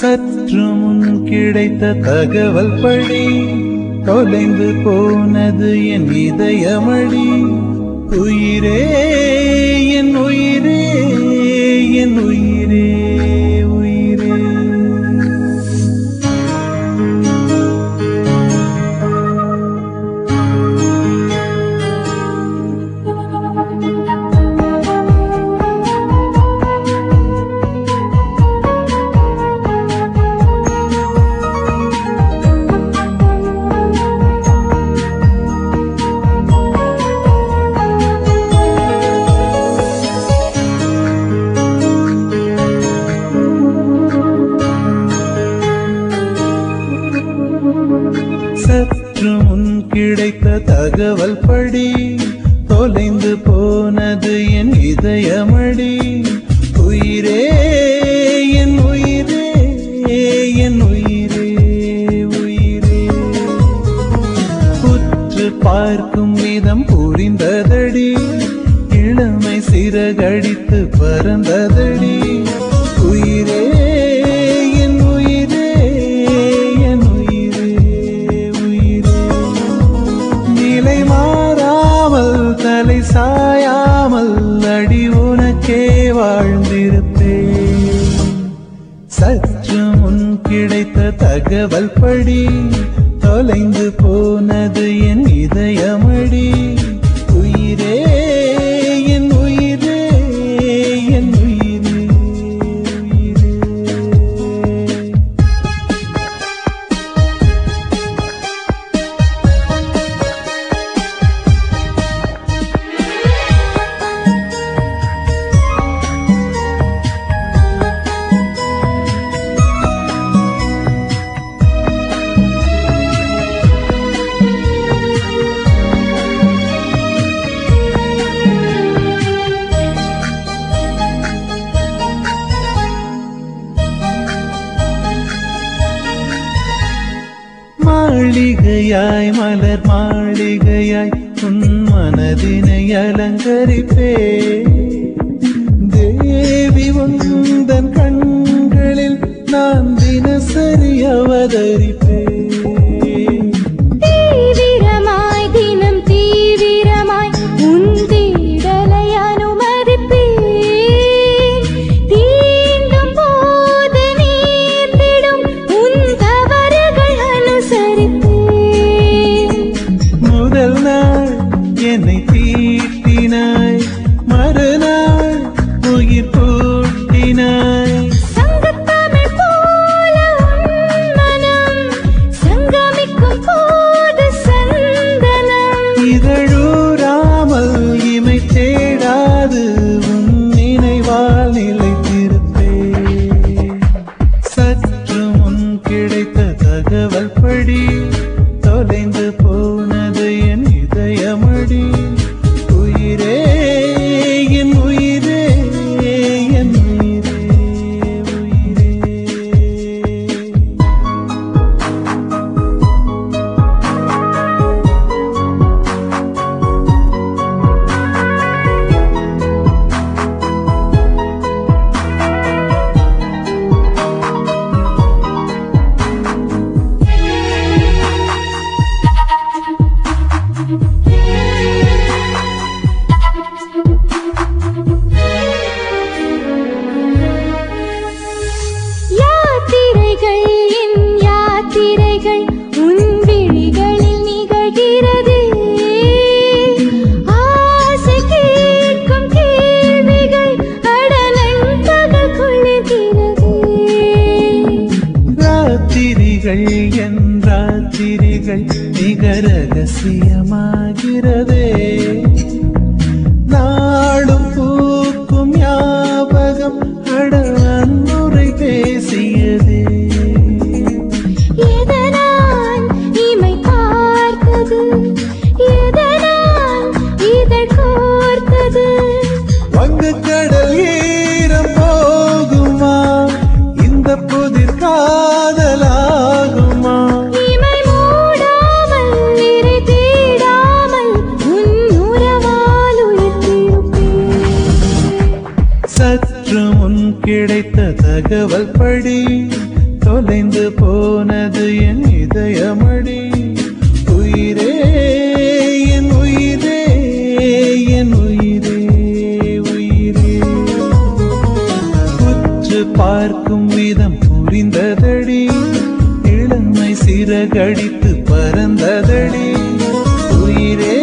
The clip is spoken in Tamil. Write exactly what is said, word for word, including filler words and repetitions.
சற்று முன் கிடைத்த தகவல் படி தொலைந்து போனது என் இதயமடி. உயிரே என் உயிரே என் உயிரே உயிரே. சற்று முன் கிடைத்த தகவல் படி தொலைந்து போனது என் இதயமடி. உயிரே என் உயிரே என் உயிரே உயிரே. உற்று பார்க்கும் விதம் புரிந்ததடி, இளமை சிறகடித்து பறந்ததடி. உயிரே என் உயிரே என் உயிரே உயிரே. நிலை மாறாமல் தலை சாயாமல் அடி உனக்கே வாழ்ந்திருப்பேன். சற்று முன் கிடைத்த தகவல் படி தொலைந்து போனது என் இதயமடி. உயிரே என் உயிரே என் உயிரே உயிரே. மாளிகையாய் மலர் மாளிகையாய் உன் மனதினை அலங்கரிப்பே. தேவி உந்தன் கண்களில் நான் தினசரி அவதரிப்பே. தீவிரமாய் தினம் தீவிரமாய் உன் தேடலை அனுமதிப்பே. தீண்டும் போது நீந்திடும் உன் தவறுகள் அனுசரிப்பே. முதல் நாள் என்னை தீட்டினாய், மறுநாள் உயிர் பூட்டினாய். சங்கத்தமிழ் போல உன் மனம் சங்கமிக்கும் போது சந்தனம். இதழூராமல் இமை தேடாது உன் நினைவால் நிலைத்திருப்பே. சற்று முன் கிடைத்த தகவல் படி தொலைந்து போனது என் இதயமடி. உயிரே என் உயிரே என் உயிரே உயிரே. யாத்திரைகள் என் யாத்திரைகள் உன் விழிகளில் நிகழ்கிறது. ஆசை கேட்கும் கேள்விகள் அடலன் பகல் கொள்ளுகிறது. ராத்திரிகள் என் ராத்திரிகள் மிக ரகசியமாகிறதே. நாடும் பூக்கும் ஞாபகம் அடவன்முறை பேசியதே. எதனால் இமை பார்த்தது, எதனால் இதழ் கோர்த்தது. வங்கு கடல் ஈரம் போகுமா, இந்த புதிர் காதலாகுமா. இமை மூடாமல் இறை தேடாமல் உன் உறவால் உயிர்த்திருப்பேன். சற்று முன் கிடைத்த தகவல் படி தொலைந்து போனது என் இதயமடி. உயிரே என் உயிரே என் உயிரே உயிரே. உற்று பார்க்கும் விதம் புரிந்ததடி, இளமை சிறகடித்து பறந்ததடி. உயிரே